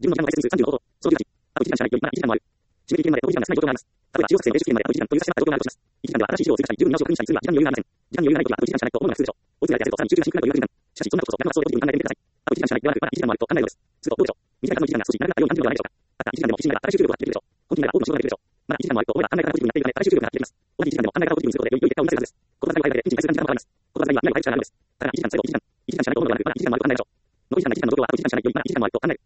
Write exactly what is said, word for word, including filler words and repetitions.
自分の時間の倍数さんじゅうのこと、その時間値、あといちじかんしかないより、まだいちじかんまである。締め切りまであといちじかんが少ない状況があります。例えば、中学生の練習期限まであといちじかんという差し迫った状況があるとします。いちじかんでは新しい資料を追加したり、十分に直しを確認したりするには時間に余裕がありません。時間に余裕がないときはあといちじかんしかないと思うのが普通でしょう。追いつめられて痩せるとさらに集中がしにくくなるというが時間。しかし、そんなことこそ、逆の発想でポジティブに考えてみてください。あといちじかんしかないではなく、まだいちじかんもあると考えるのです。すると、どうでしょう。短い方のいちじかんが少し長くなったように感じるのではないでしょうか。たったいちじかんでも必死になれば新しい集中力ができるでしょう。本気になれば多くの仕事ができるでしょう。まだいちじかんもあると思えば考え方がポジティブになっているため新しい集中力ができます。同じいちじかんでも考え方をポジティブにすることでより良い結果を生み出せるはずです。この戦いは間でエンジンがする時間もかかります。この戦いは未来を変える力があるのです。だからいちじかん最後いちじかん、いちじかんしかないと思うのではなく、まだいちじかんもあると考えましょう。残り時間がいちじかんの状況はあといちじかんしかないより、まだいちじかんもあると考える。